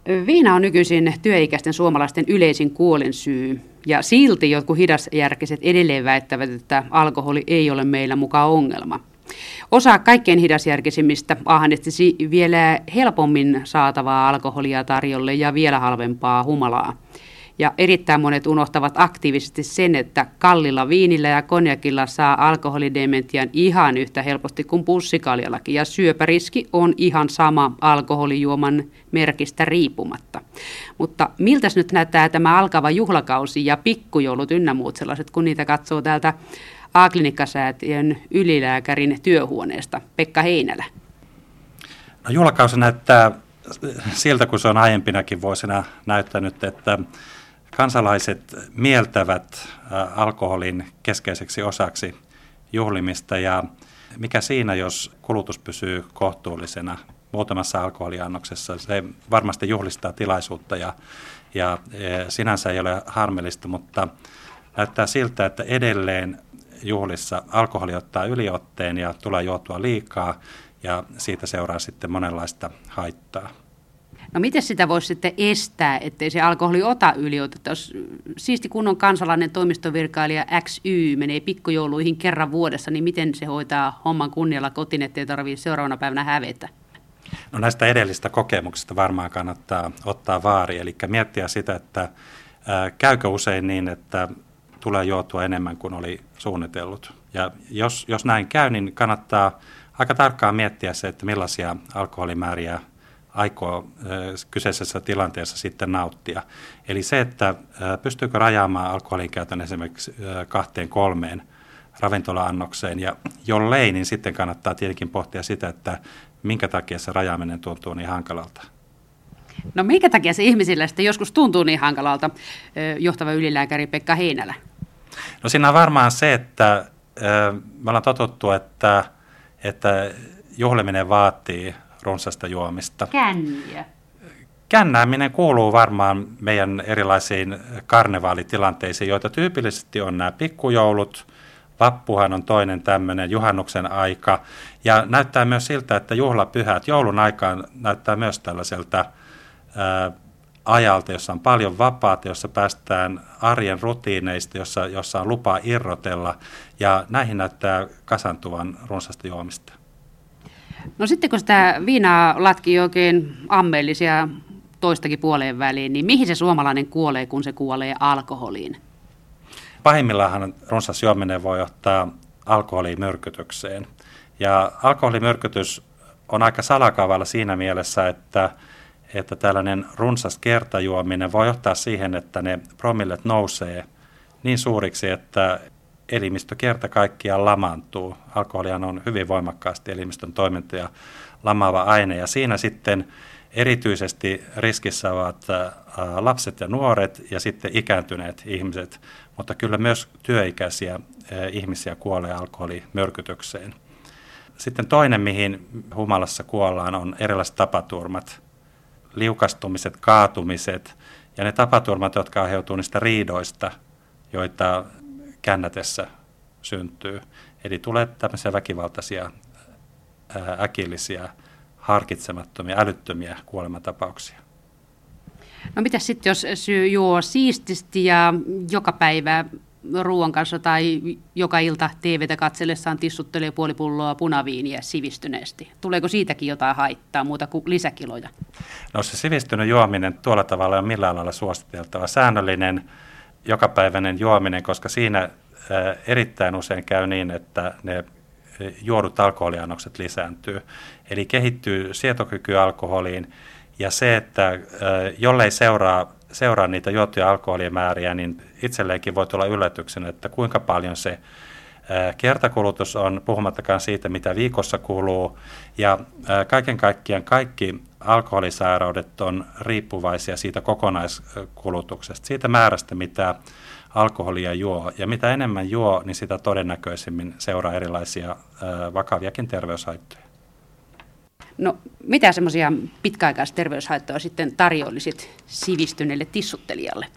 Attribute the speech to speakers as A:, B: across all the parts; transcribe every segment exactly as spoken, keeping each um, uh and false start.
A: Viina on nykyisin työikäisten suomalaisten yleisin kuolinsyy, ja silti jotkut hidasjärkiset edelleen väittävät, että alkoholi ei ole meillä mukaan ongelma. Osa kaikkein hidasjärkisimmistä ahnestisi vielä helpommin saatavaa alkoholia tarjolle ja vielä halvempaa humalaa. Ja erittäin monet unohtavat aktiivisesti sen, että kallilla viinillä ja konjakilla saa alkoholidementian ihan yhtä helposti kuin pussikaljallakin. Ja syöpäriski on ihan sama alkoholijuoman merkistä riippumatta. Mutta miltäs nyt näyttää tämä alkava juhlakausi ja pikkujoulut ynnä muut sellaiset, kun niitä katsoo täältä A-klinikkasäätiön ylilääkärin työhuoneesta? Pekka Heinälä.
B: No, juhlakausi näyttää siltä, kun se on aiempinakin vuosina näyttänyt, että kansalaiset mieltävät alkoholin keskeiseksi osaksi juhlimista, ja mikä siinä, jos kulutus pysyy kohtuullisena muutamassa alkoholiannoksessa. Se varmasti juhlistaa tilaisuutta ja, ja sinänsä ei ole harmillista, mutta näyttää siltä, että edelleen juhlissa alkoholi ottaa yliotteen ja tulee juotua liikaa, ja siitä seuraa sitten monenlaista haittaa.
A: No miten sitä voisi sitten estää, ettei se alkoholi ota yliotetta? Jos siisti kunnon kansalainen toimistovirkailija X Y menee pikkujouluihin kerran vuodessa, niin miten se hoitaa homman kunnialla kotiin, ettei tarvitse seuraavana päivänä hävetä?
B: No näistä edellistä kokemuksista varmaan kannattaa ottaa vaari, eli miettiä sitä, että ää, käykö usein niin, että tulee juotua enemmän kuin oli suunnitellut. Ja jos, jos näin käy, niin kannattaa aika tarkkaan miettiä se, että millaisia alkoholimääriä aikoo kyseisessä tilanteessa sitten nauttia. Eli se, että pystyykö rajaamaan alkoholin käytön esimerkiksi kahteen kolmeen ravintola-annokseen, ja jollei, niin sitten kannattaa tietenkin pohtia sitä, että minkä takia se rajaaminen tuntuu niin hankalalta.
A: No minkä takia se ihmisillä sitten joskus tuntuu niin hankalalta, johtava ylilääkäri Pekka Heinälä?
B: No siinä on varmaan se, että me ollaan totuttu, että, että juhliminen vaatii runsasta juomista.
A: Känniä.
B: Kännääminen kuuluu varmaan meidän erilaisiin karnevaalitilanteisiin, joita tyypillisesti on nämä pikkujoulut. Vappuhan on toinen tämmöinen, juhannuksen aika. Ja näyttää myös siltä, että juhlapyhät joulun aikaan näyttää myös tällaiselta ää, ajalta, jossa on paljon vapaata, jossa päästään arjen rutiineista, jossa, jossa on lupa irrotella. Ja näihin näyttää kasantuvan runsasta juomista.
A: No sitten kun sitä viinaa latkii oikein ammeellisia toistakin puoleen väliin, niin mihin se suomalainen kuolee, kun se kuolee alkoholiin?
B: Pahimmillaan runsas juominen voi johtaa alkoholimyrkytykseen. Ja alkoholimyrkytys on aika salakaavalla siinä mielessä, että, että tällainen runsas kertajuominen voi johtaa siihen, että ne promillet nousee niin suuriksi, että elimistö kerta kaikkiaan lamaantuu. Alkoholihan on hyvin voimakkaasti elimistön toimintoja lamaava aine, ja siinä sitten erityisesti riskissä ovat lapset ja nuoret ja sitten ikääntyneet ihmiset, mutta kyllä myös työikäisiä ihmisiä kuolee alkoholimyrkytykseen. Sitten toinen, mihin humalassa kuollaan, on erilaiset tapaturmat, liukastumiset, kaatumiset ja ne tapaturmat, jotka aiheutuu niistä riidoista, joita kännätessä syntyy. Eli tulee tämmöisiä väkivaltaisia, äkillisiä, harkitsemattomia, älyttömiä kuolematapauksia.
A: No mitäs sitten, jos syy juo siististi ja joka päivä ruoan kanssa tai joka ilta T V:tä katsellessaan tissuttelee puoli pulloa punaviiniä sivistyneesti? Tuleeko siitäkin jotain haittaa muuta kuin lisäkiloja?
B: No se sivistynyt juominen tuolla tavalla on millään lailla suositeltava. Säännöllinen jokapäiväinen juominen, koska siinä erittäin usein käy niin, että ne juodut alkoholiannokset lisääntyy. Eli kehittyy sietokyky alkoholiin, ja se, että jollei seuraa, seuraa niitä juotuja alkoholimääriä, niin itselleenkin voi tulla yllätyksenä, että kuinka paljon se kertakulutus on, puhumattakaan siitä, mitä viikossa kuluu. Ja kaiken kaikkiaan kaikki alkoholisairaudet on riippuvaisia siitä kokonaiskulutuksesta, siitä määrästä, mitä alkoholia juo. Ja mitä enemmän juo, niin sitä todennäköisemmin seuraa erilaisia vakaviakin terveyshaittoja.
A: No mitä semmoisia pitkäaikaisterveyshaittoja sitten tarjoilisit sivistyneelle tissuttelijalle?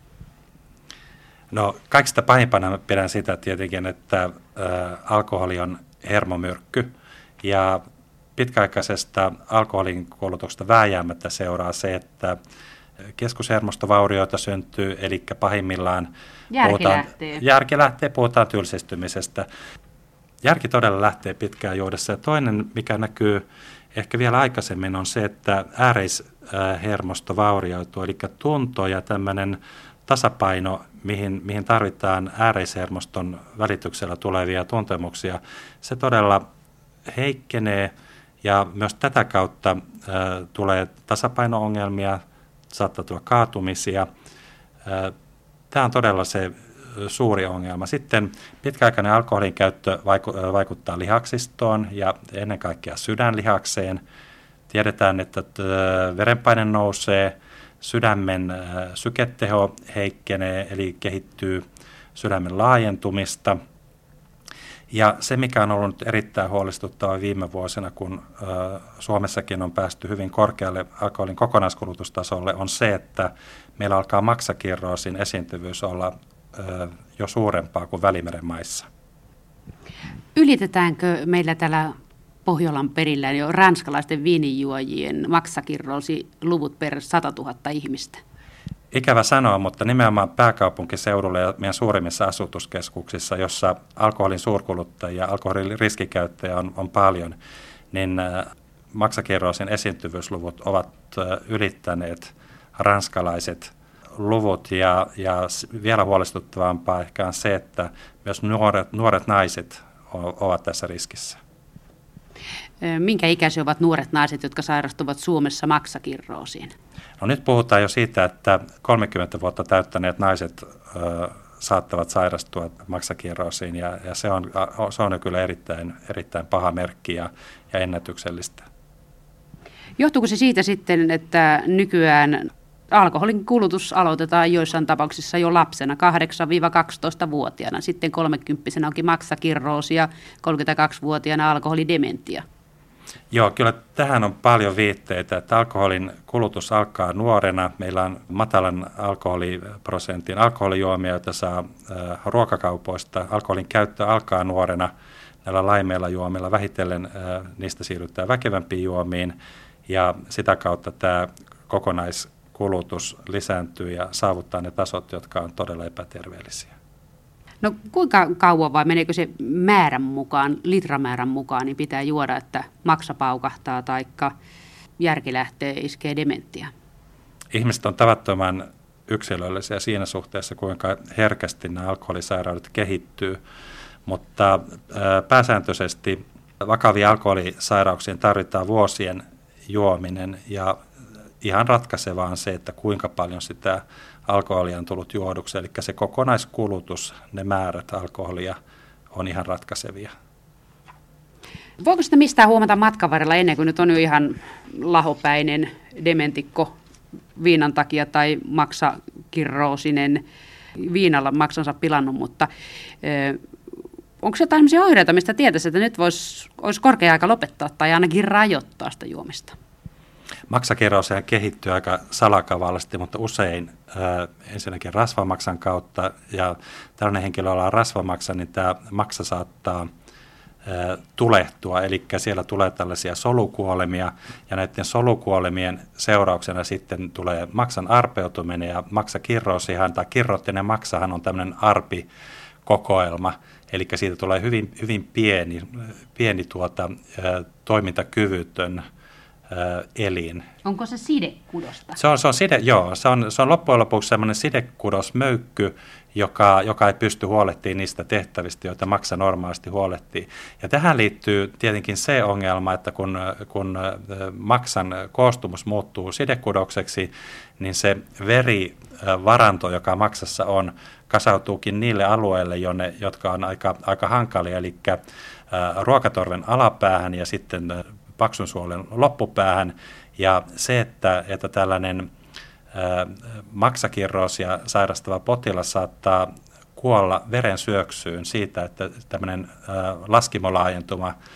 B: No kaikista pahimpana pidän sitä tietenkin, että ä, alkoholi on hermomyrkky, ja pitkäaikaisesta alkoholin kulutuksesta vääjäämättä seuraa se, että keskushermostovaurioita syntyy, eli pahimmillaan
A: järki
B: puhutaan,
A: lähtee.
B: järki lähtee, puhutaan tylsistymisestä. Järki todella lähtee pitkään juodessa. Ja toinen, mikä näkyy ehkä vielä aikaisemmin, on se, että ääreishermosto vaurioituu, eli tunto ja tämmöinen tasapaino, mihin, mihin tarvitaan ääreishermoston välityksellä tulevia tuntemuksia, se todella heikkenee ja myös tätä kautta äh, tulee tasapaino-ongelmia, saattaa tulla kaatumisia. Äh, tämä on todella se suuri ongelma. Sitten pitkäaikainen alkoholin käyttö vaiku- vaikuttaa lihaksistoon ja ennen kaikkea sydänlihakseen. Tiedetään, että verenpaine nousee, sydämen syketeho heikkenee, eli kehittyy sydämen laajentumista. Ja se, mikä on ollut erittäin huolestuttava viime vuosina, kun Suomessakin on päästy hyvin korkealle alkoholin kokonaiskulutustasolle, on se, että meillä alkaa maksakirroosin esiintyvyys olla jo suurempaa kuin Välimeren maissa.
A: Ylitetäänkö meillä täällä Pohjolan perillä jo ranskalaisten viinijuojien maksakirroosiluvut per sata tuhatta ihmistä?
B: Ikävä sanoa, mutta nimenomaan pääkaupunkiseudulla ja meidän suurimmissa asutuskeskuksissa, jossa alkoholin suurkuluttajia ja alkoholin riskikäyttäjiä on, on paljon, niin maksakirroosin esiintyvyysluvut ovat ylittäneet ranskalaiset luvut ja, ja vielä huolestuttavampaa ehkä on se, että myös nuoret, nuoret naiset ovat tässä riskissä.
A: Minkä ikäisiä ovat nuoret naiset, jotka sairastuvat Suomessa maksakirroosiin?
B: No nyt puhutaan jo siitä, että kolmekymmentä vuotta täyttäneet naiset ö, saattavat sairastua maksakirroosiin ja, ja se, on, se on kyllä erittäin, erittäin paha merkki ja, ja ennätyksellistä.
A: Johtuuko se siitä sitten, että nykyään alkoholin kulutus aloitetaan joissain tapauksissa jo lapsena, kahdeksan-kaksitoista-vuotiaana, sitten kolmekymppisenä onkin maksakirroosi ja kolmekymmentäkaksivuotiaana alkoholidementia?
B: Joo, kyllä tähän on paljon viitteitä, että alkoholin kulutus alkaa nuorena. Meillä on matalan alkoholiprosentin alkoholijuomia, joita saa äh, ruokakaupoista. Alkoholin käyttö alkaa nuorena näillä laimeilla juomilla. Vähitellen äh, niistä siirrytään väkevämpiin juomiin ja sitä kautta tämä kokonaiskulutus lisääntyy ja saavuttaa ne tasot, jotka on todella epäterveellisiä.
A: No kuinka kauan vai meneekö se määrän mukaan, litramäärän mukaan, niin pitää juoda, että maksa paukahtaa tai järki lähtee, iskee dementia? Ihmiset
B: on tavattoman yksilöllisiä siinä suhteessa, kuinka herkästi nämä alkoholisairaudet kehittyy, mutta pääsääntöisesti vakavia alkoholisairauksiin tarvitaan vuosien juominen ja ihan ratkaisevaa on se, että kuinka paljon sitä alkoholia on tullut juoduksi, eli se kokonaiskulutus, ne määrät alkoholia on ihan ratkaisevia.
A: Voiko sitä mistään huomata matkan varrella ennen kuin nyt on jo ihan lahopäinen dementikko viinan takia tai maksakirroosinen viinalla maksansa pilannut, mutta ö, onko se jotain sellaisia oireita, mistä tietäisi, että nyt vois, olisi korkea aika lopettaa tai ainakin rajoittaa sitä juomista?
B: Maksakirroosihan kehittyy aika salakavallisesti, mutta usein äh, ensinnäkin rasvamaksan kautta, ja tällainen henkilö, jolla on rasvamaksa, niin tämä maksa saattaa äh, tulehtua, eli siellä tulee tällaisia solukuolemia, ja näiden solukuolemien seurauksena sitten tulee maksan arpeutuminen, ja maksakirroosihan, tai kirroottinen maksahan on tämmöinen arpikokoelma, eli siitä tulee hyvin, hyvin pieni, pieni tuota, äh, toimintakyvytön elin.
A: Onko se sidekudosta?
B: Se on, se on side, joo. Se on, se on loppujen lopuksi sellainen sidekudosmöykky, joka, joka ei pysty huolehtimaan niistä tehtävistä, joita maksa normaalisti huolehtii. Ja tähän liittyy tietenkin se ongelma, että kun, kun maksan koostumus muuttuu sidekudokseksi, niin se verivaranto, joka maksassa on, kasautuukin niille alueille, jonne, jotka on aika, aika hankalia, eli ruokatorven alapäähän ja sitten paksun suolen loppupäähän, ja se, että, että tällainen ää, maksakirroosia sairastava potilas saattaa kuolla verensyöksyyn siitä, että tämmöinen ää, laskimolaajentuma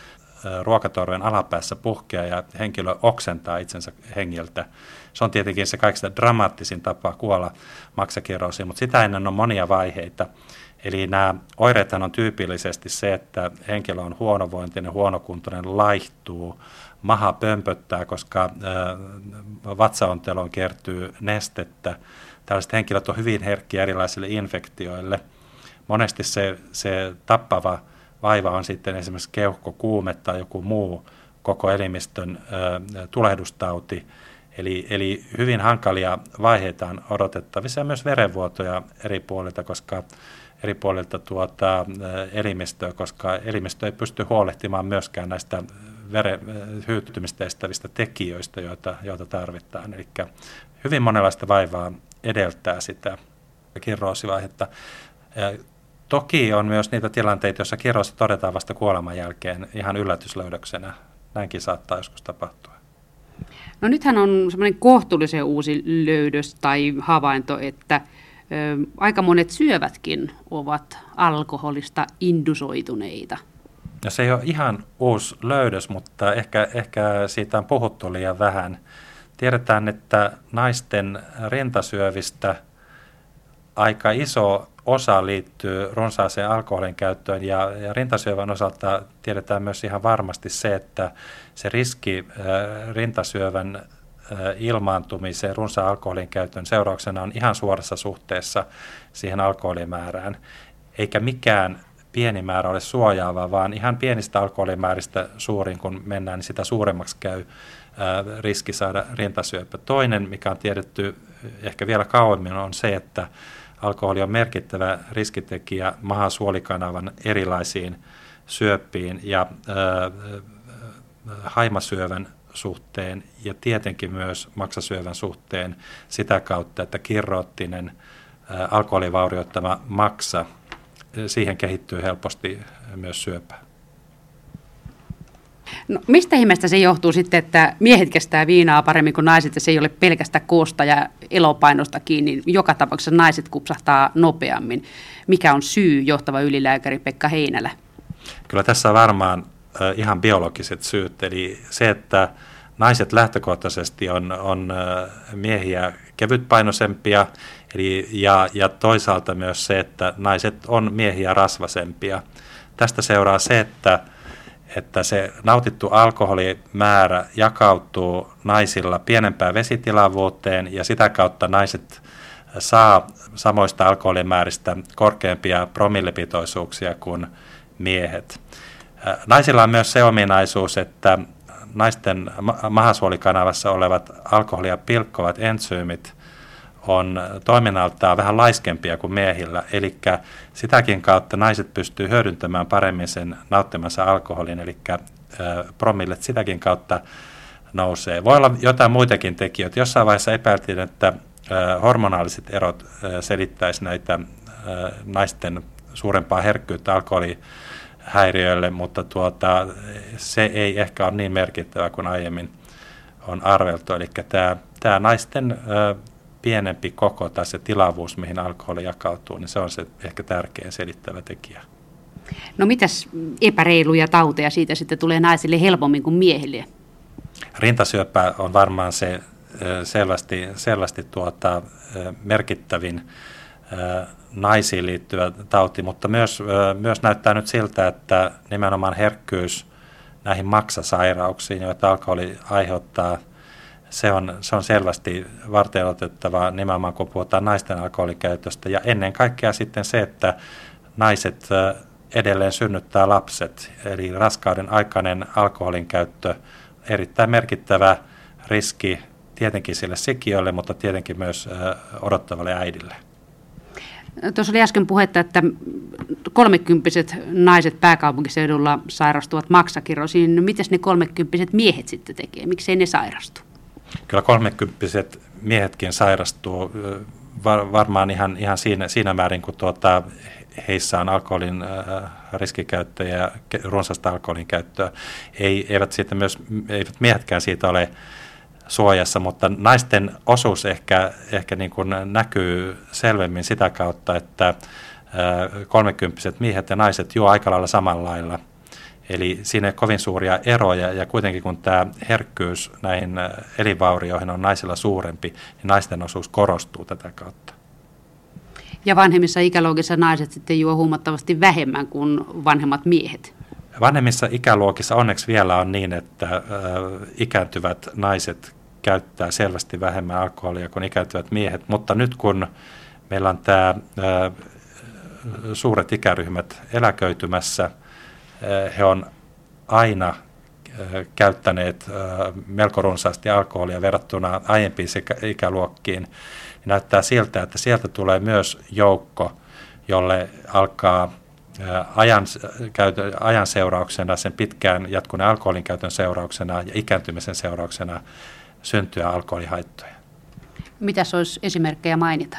B: ruokatorven alapäässä puhkeaa ja henkilö oksentaa itsensä hengiltä. Se on tietenkin se kaikista dramaattisin tapa kuolla maksakirroosiin, mutta sitä ennen on monia vaiheita. Eli nämä oireethan on tyypillisesti se, että henkilö on huonovointinen, huonokuntoinen, laihtuu, maha pömpöttää, koska vatsaonteloon kertyy nestettä. Tällaiset henkilöt on hyvin herkkiä erilaisille infektioille. Monesti se, se tappava vaiva on sitten esimerkiksi keuhkokuume tai joku muu koko elimistön ö, tulehdustauti. Eli, eli hyvin hankalia vaiheita on odotettavissa ja myös verenvuotoja eri puolilta, koska eri puolilta tuota, elimistöä, koska elimistö ei pysty huolehtimaan myöskään näistä veren hyytymistä estävistä tekijöistä, joita, joita tarvitaan. Eli hyvin monenlaista vaivaa edeltää sitä kirroosivaihetta. Ja toki on myös niitä tilanteita, joissa kirroosi todetaan vasta kuoleman jälkeen ihan yllätyslöydöksenä. Näinkin saattaa joskus tapahtua.
A: No nythän on semmoinen kohtuullisen uusi löydös tai havainto, että ö, aika monet syövätkin ovat alkoholista indusoituneita.
B: No se ei ole ihan uusi löydös, mutta ehkä, ehkä siitä on puhuttu liian vähän. Tiedetään, että naisten rintasyövistä aika iso osa liittyy runsaaseen alkoholin käyttöön ja, ja rintasyövän osalta tiedetään myös ihan varmasti se, että se riski äh, rintasyövän äh, ilmaantumiseen runsaan alkoholin käytön seurauksena on ihan suorassa suhteessa siihen alkoholimäärään, eikä mikään pieni määrä ole suojaava, vaan ihan pienistä alkoholimääristä suurin, kun mennään, niin sitä suuremmaksi käy äh, riski saada rintasyöpä. Toinen, mikä on tiedetty ehkä vielä kauemmin, on se, että alkoholi on merkittävä riskitekijä mahasuolikanavan erilaisiin syöppiin ja äh, haimasyövän suhteen ja tietenkin myös maksasyövän suhteen sitä kautta, että kirroottinen äh, alkoholivaurioittama maksa, siihen kehittyy helposti myös syöpä.
A: No, mistä ihmeestä se johtuu sitten, että miehet kestää viinaa paremmin kuin naiset ja se ei ole pelkästään koosta ja elopainosta kiinni. Joka tapauksessa naiset kupsahtaa nopeammin. Mikä on syy, johtava ylilääkäri Pekka Heinälä?
B: Kyllä tässä on varmaan äh, ihan biologiset syyt. Eli se, että naiset lähtökohtaisesti on, on äh, miehiä kevytpainoisempia eli, ja, ja toisaalta myös se, että naiset on miehiä rasvasempia. Tästä seuraa se, että että se nautittu alkoholimäärä jakautuu naisilla pienempään vesitilavuuteen ja sitä kautta naiset saa samoista alkoholimääristä korkeampia promillepitoisuuksia kuin miehet. Naisilla on myös se ominaisuus, että naisten mahasuolikanavassa olevat alkoholia pilkkovat entsyymit on toiminnaltaan vähän laiskempia kuin miehillä, eli sitäkin kautta naiset pystyy hyödyntämään paremmin sen nauttimansa alkoholin, eli promillet sitäkin kautta nousee. Voi olla jotain muitakin tekijöitä. Jossain vaiheessa epäiltiin, että hormonaaliset erot selittäisi näitä naisten suurempaa herkkyyttä alkoholihäiriöille, mutta tuota, se ei ehkä ole niin merkittävä kuin aiemmin on arveltu, eli tämä, tämä naisten pienempi koko tai se tilavuus, mihin alkoholi jakautuu, niin se on se ehkä tärkein selittävä tekijä.
A: No mitäs epäreiluja tauteja siitä sitten tulee naisille helpommin kuin miehille?
B: Rintasyöpä on varmaan se selvästi, selvästi tuota, merkittävin naisiin liittyvä tauti, mutta myös, myös näyttää nyt siltä, että nimenomaan herkkyys näihin maksasairauksiin, joita alkoholi aiheuttaa, Se on, se on selvästi varteenotettavaa nimenomaan, kun puhutaan naisten alkoholikäytöstä. Ja ennen kaikkea sitten se, että naiset edelleen synnyttää lapset. Eli raskauden aikainen alkoholin käyttö, erittäin merkittävä riski tietenkin sille sikiölle, mutta tietenkin myös odottavalle äidille.
A: Tuossa oli äsken puhetta, että kolmekymppiset naiset pääkaupunkiseudulla sairastuvat maksakirroosiin. No, mitäs ne kolmekymppiset miehet sitten tekee? Miksei ne sairastu?
B: Kyllä kolmekymppiset miehetkin sairastuu var, varmaan ihan, ihan siinä, siinä määrin, kun tuota, heissä on alkoholin äh, riskikäyttöä ja runsasta alkoholin käyttöä. Ei, eivät, siitä myös, eivät miehetkään siitä ole suojassa, mutta naisten osuus ehkä, ehkä niin kuin näkyy selvemmin sitä kautta, että äh, kolmekymppiset miehet ja naiset juo aika lailla samalla lailla. Eli siinä ei kovin suuria eroja, ja kuitenkin kun tämä herkkyys näihin elinvaurioihin on naisilla suurempi, niin naisten osuus korostuu tätä kautta.
A: Ja vanhemmissa ikäluokissa naiset sitten juo huomattavasti vähemmän kuin vanhemmat miehet.
B: Vanhemmissa ikäluokissa onneksi vielä on niin, että äh, ikääntyvät naiset käyttää selvästi vähemmän alkoholia kuin ikääntyvät miehet, mutta nyt kun meillä on tämä äh, suuret ikäryhmät eläköitymässä, äh, he on aina äh, käyttäneet äh, melko runsaasti alkoholia verrattuna aiempiin ikäluokkiin, niin näyttää siltä, että sieltä tulee myös joukko, jolle alkaa Ajan, ajan seurauksena, sen pitkään jatkuneen alkoholin käytön seurauksena ja ikääntymisen seurauksena syntyä alkoholihaittoja.
A: Mitäs olisi esimerkkejä mainita?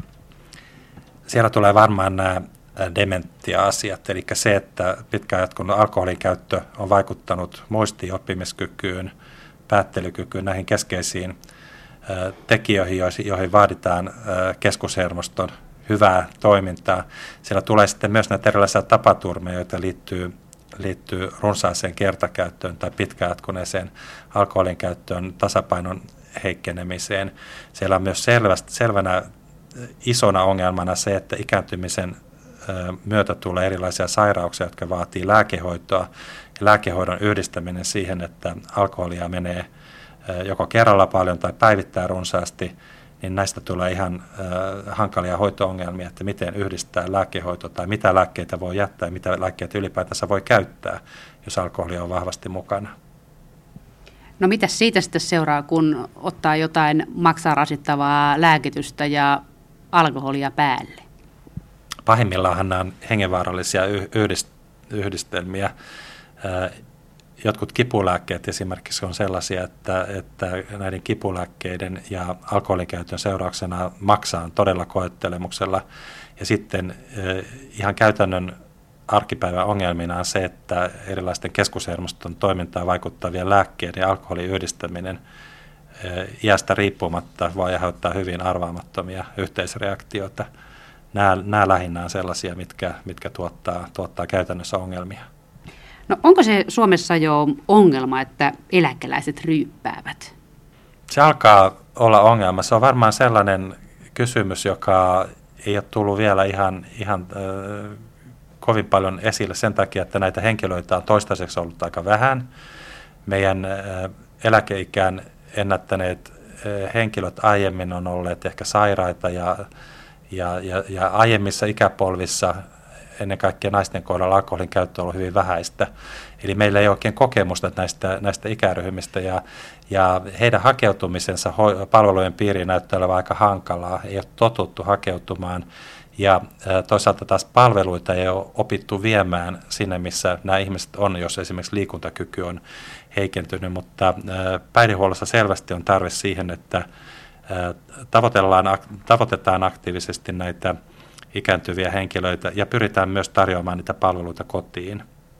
B: Siellä tulee varmaan nämä dementia-asiat, eli se, että pitkään jatkunut alkoholin käyttö on vaikuttanut muistiin, oppimiskykyyn, päättelykykyyn, näihin keskeisiin tekijöihin, joihin vaaditaan keskushermoston hyvää toimintaa. Siellä tulee sitten myös näitä erilaisia tapaturmia, joita liittyy, liittyy runsaaseen kertakäyttöön tai pitkäjatkuneeseen alkoholin käyttöön, tasapainon heikkenemiseen. Siellä on myös selvästi, selvänä isona ongelmana se, että ikääntymisen myötä tulee erilaisia sairauksia, jotka vaatii lääkehoitoa. Ja lääkehoidon yhdistäminen siihen, että alkoholia menee joko kerralla paljon tai päivittäin runsaasti, niin näistä tulee ihan äh, hankalia hoito-ongelmia, että miten yhdistää lääkehoito tai mitä lääkkeitä voi jättää ja mitä lääkkeitä ylipäätänsä voi käyttää, jos alkoholi on vahvasti mukana.
A: No mitä siitä sitten seuraa, kun ottaa jotain maksaa rasittavaa lääkitystä ja alkoholia päälle?
B: Pahimmillaan nämä on hengenvaarallisia yhdistelmiä. Jotkut kipulääkkeet esimerkiksi on sellaisia, että, että näiden kipulääkkeiden ja alkoholin käytön seurauksena maksaa todella koettelemuksella. Ja sitten ihan käytännön arkipäivän ongelmina on se, että erilaisten keskushermoston toimintaan vaikuttavien lääkkeiden ja alkoholin yhdistäminen iästä riippumatta voi aiheuttaa hyvin arvaamattomia yhteisreaktioita. Nämä, nämä lähinnä on sellaisia, mitkä, mitkä tuottaa, tuottaa käytännössä ongelmia.
A: No onko se Suomessa jo ongelma, että eläkeläiset ryyppäävät?
B: Se alkaa olla ongelma. Se on varmaan sellainen kysymys, joka ei ole tullut vielä ihan, ihan äh, kovin paljon esille sen takia, että näitä henkilöitä on toistaiseksi ollut aika vähän. Meidän äh, eläkeikään ennättäneet äh, henkilöt aiemmin on olleet ehkä sairaita ja, ja, ja, ja aiemmissa ikäpolvissa ennen kaikkea naisten kohdalla alkoholin käyttö on ollut hyvin vähäistä. Eli meillä ei ole oikein kokemusta näistä, näistä ikäryhmistä ja, ja heidän hakeutumisensa ho- palvelujen piiriin näyttää olevan aika hankalaa. Ei ole totuttu hakeutumaan ja ä, toisaalta taas palveluita ei ole opittu viemään sinne, missä nämä ihmiset on, jos esimerkiksi liikuntakyky on heikentynyt, mutta ä, päihdehuollossa selvästi on tarve siihen, että ä, tavoitellaan, tavoitetaan aktiivisesti näitä ikääntyviä henkilöitä ja pyritään myös tarjoamaan niitä palveluita kotiin.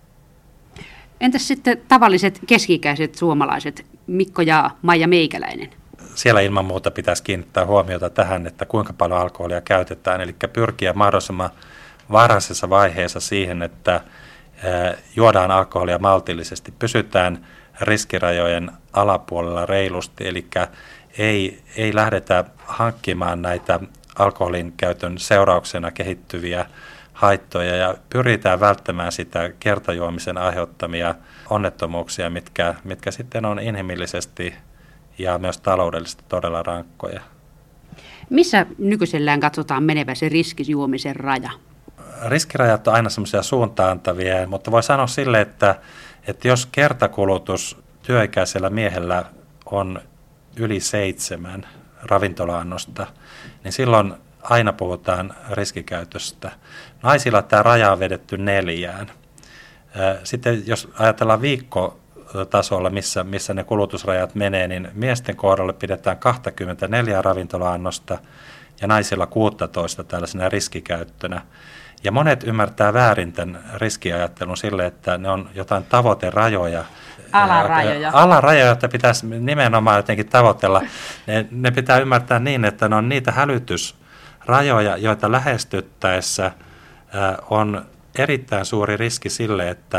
A: Entäs sitten tavalliset keski-ikäiset suomalaiset, Mikko ja Maija Meikäläinen?
B: Siellä ilman muuta pitäisi kiinnittää huomiota tähän, että kuinka paljon alkoholia käytetään, eli pyrkiä mahdollisimman varhaisessa vaiheessa siihen, että juodaan alkoholia maltillisesti, pysytään riskirajojen alapuolella reilusti, eli ei, ei lähdetä hankkimaan näitä alkoholin käytön seurauksena kehittyviä haittoja ja pyritään välttämään sitä kertajuomisen aiheuttamia onnettomuuksia, mitkä, mitkä sitten on inhimillisesti ja myös taloudellisesti todella rankkoja.
A: Missä nykyisellään katsotaan menevä se riskijuomisen raja?
B: Riskirajat on aina semmoisia suuntaantavia, mutta voi sanoa sille, että, että jos kertakulutus työikäisellä miehellä on yli seitsemän ravintola-annosta, niin silloin aina puhutaan riskikäytöstä. Naisilla tämä raja on vedetty neljään. Sitten jos ajatellaan viikkotasolla, missä, missä ne kulutusrajat menee, niin miesten kohdalla pidetään kaksikymmentäneljä ravintola-annosta ja naisilla kuusitoista tällaisena riskikäyttönä. Ja monet ymmärtää väärin tämän riskiajattelun sille, että ne on jotain tavoiterajoja.
A: Alarajoja.
B: Alarajoja, joita pitäisi nimenomaan jotenkin tavoitella. Ne, ne pitää ymmärtää niin, että ne on niitä hälytysrajoja, joita lähestyttäessä on erittäin suuri riski sille, että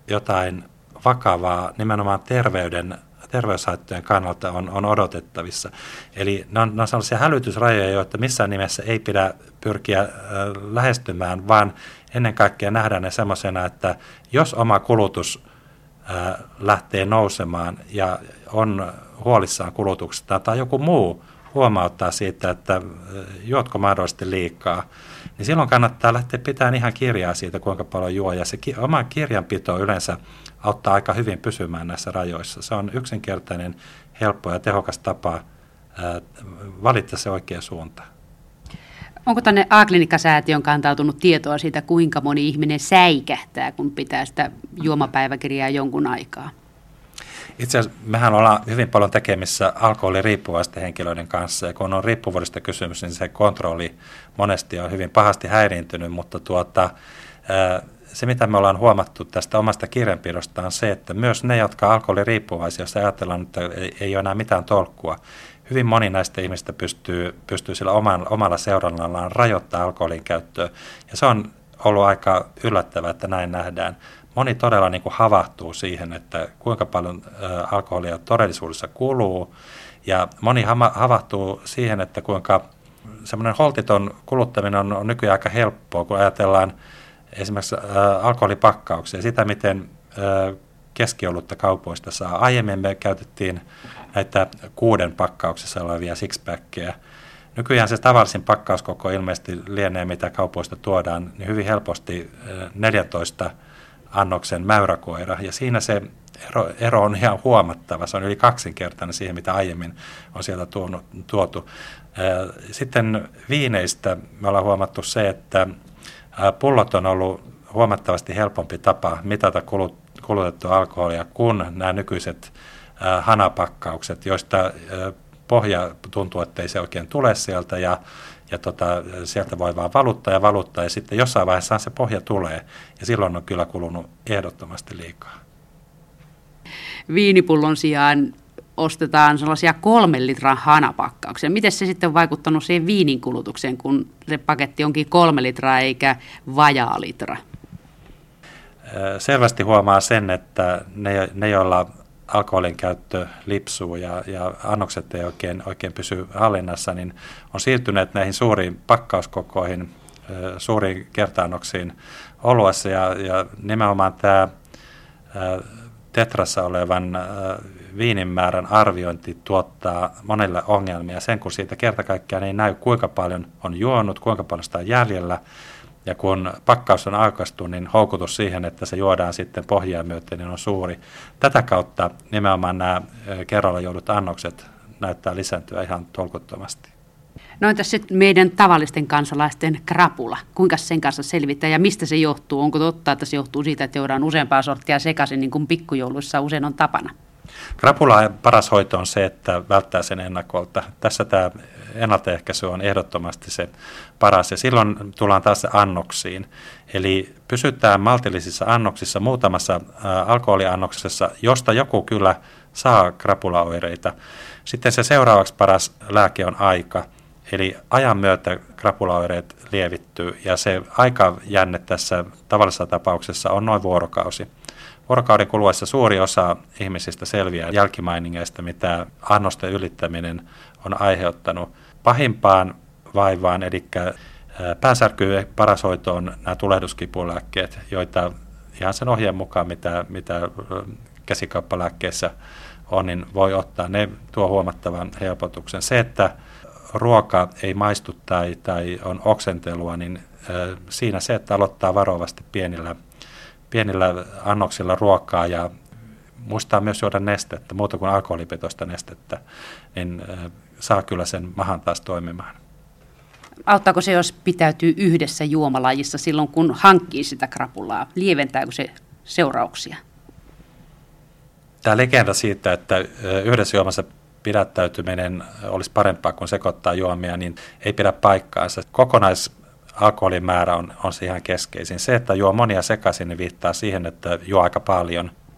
B: jotain vakavaa nimenomaan terveyden, terveyshaittojen kannalta on, on odotettavissa. Eli ne on, ne on sellaisia hälytysrajoja, joita missään nimessä ei pidä pyrkiä äh, lähestymään, vaan ennen kaikkea nähdään ne semmoisena, että jos oma kulutus äh, lähtee nousemaan ja on huolissaan kulutuksesta tai joku muu huomauttaa siitä, että juotko mahdollisesti liikaa, niin silloin kannattaa lähteä pitämään ihan kirjaa siitä, kuinka paljon juo. Ja se ki- oma kirjanpito yleensä auttaa aika hyvin pysymään näissä rajoissa. Se on yksinkertainen, helppo ja tehokas tapa ää, valita se oikea suunta.
A: Onko tänne A-klinikkasäätiön kantautunut tietoa siitä, kuinka moni ihminen säikähtää, kun pitää sitä juomapäiväkirjaa jonkun aikaa?
B: Itse asiassa mehän ollaan hyvin paljon tekemissä alkoholiriippuvaisten henkilöiden kanssa, ja kun on riippuvuudesta kysymys, niin se kontrolli monesti on hyvin pahasti häiriintynyt, mutta tuota, se mitä me ollaan huomattu tästä omasta kirjanpidosta on se, että myös ne, jotka on alkoholiriippuvaisia, jos ajatellaan, että ei ole enää mitään tolkkua, hyvin moni näistä ihmistä pystyy, pystyy sillä omalla, omalla seurannallaan rajoittamaan alkoholin käyttöä, ja se on ollut aika yllättävää, että näin nähdään. Moni todella niin kuin havahtuu siihen, että kuinka paljon ä, alkoholia todellisuudessa kuluu, ja moni hama, havahtuu siihen, että kuinka semmoinen holtiton kuluttaminen on, on nykyään aika helppoa, kun ajatellaan esimerkiksi ä, alkoholipakkauksia, sitä miten ä, keskiolutta kaupoista saa. Aiemmin me käytettiin näitä kuuden pakkauksessa olevia sixpackkejä. Nykyään se tavallisin pakkauskoko ilmeisesti lienee, mitä kaupoista tuodaan, niin hyvin helposti ä, neljätoista annoksen mäyräkoira, ja siinä se ero, ero on ihan huomattava. Se on yli kaksinkertainen siihen, mitä aiemmin on sieltä tuonut, tuotu. Sitten viineistä me ollaan huomattu se, että pullot on ollut huomattavasti helpompi tapa mitata kulut, kulutettua alkoholia kuin nämä nykyiset hanapakkaukset, joista pohja tuntuu, että ei se oikein tule sieltä, ja Ja tota, sieltä voi vaan valuttaa ja valuttaa, ja sitten jossain vaiheessa se pohja tulee, ja silloin on kyllä kulunut ehdottomasti liikaa.
A: Viinipullon sijaan ostetaan sellaisia kolmen litran hanapakkauksia. Miten se sitten on vaikuttanut siihen viinin kulutukseen, kun se paketti onkin kolme litraa eikä vajaa litra?
B: Selvästi huomaa sen, että ne, ne joilla alkoholin käyttö lipsuu ja, ja annokset ei oikein, oikein pysy hallinnassa, niin on siirtyneet näihin suuriin pakkauskokoihin, suuriin kerta-annoksiin oluessa, ja, ja nimenomaan tämä tetrassa olevan viinin määrän arviointi tuottaa monelle ongelmia. Sen kun siitä kerta kaikkiaan ei näy, kuinka paljon on juonut, kuinka paljon sitä on jäljellä, ja kun pakkaus on aukaistu, niin houkutus siihen, että se juodaan sitten pohjaa myöten, niin on suuri. Tätä kautta nimenomaan nämä kerralla joudut annokset näyttää lisääntyä ihan tolkuttomasti.
A: No entäs sitten meidän tavallisten kansalaisten krapula? Kuinka sen kanssa selvittää ja mistä se johtuu? Onko totta, että se johtuu siitä, että juodaan useampaa sorttia sekaisin, niin kuin pikkujouluissa usein on tapana?
B: Krapulan paras hoito on se, että välttää sen ennakolta. Tässä tämä ennaltaehkäisy on ehdottomasti se paras, ja silloin tullaan taas annoksiin. Eli pysytään maltillisissa annoksissa, muutamassa ä, alkoholiannoksessa, josta joku kyllä saa krapulaoireita. Sitten se seuraavaksi paras lääke on aika, eli ajan myötä krapulaoireet lievittyy, ja se aikajänne tässä tavallisessa tapauksessa on noin vuorokausi. Vuorokauden kuluessa suuri osa ihmisistä selviää jälkimainingeista, mitä annosten ylittäminen on aiheuttanut. Pahimpaan vaivaan, eli päänsärkyyn paras hoito on nämä tulehduskipulääkkeet, joita ihan sen ohjeen mukaan, mitä, mitä käsikauppalääkkeessä on, niin voi ottaa. Ne tuo huomattavan helpotuksen. Se, että ruoka ei maistu tai, tai on oksentelua, niin siinä se, että aloittaa varovasti pienillä pienillä annoksilla ruokaa ja muistaa myös juoda nestettä, muuta kuin alkoholipitoista nestettä, niin saa kyllä sen mahan taas toimimaan.
A: Auttaako se, jos pitäytyy yhdessä juomalajissa silloin, kun hankkii sitä krapulaa? Lieventääkö se seurauksia?
B: Tämä legenda siitä, että yhdessä juomassa pidättäytyminen olisi parempaa kuin sekoittaa juomia, niin ei pidä paikkaansa. Kokonais alkoholin määrä on, on se ihan keskeisin. Se, että juo monia sekaisin, niin viittaa siihen, että juo aika paljon.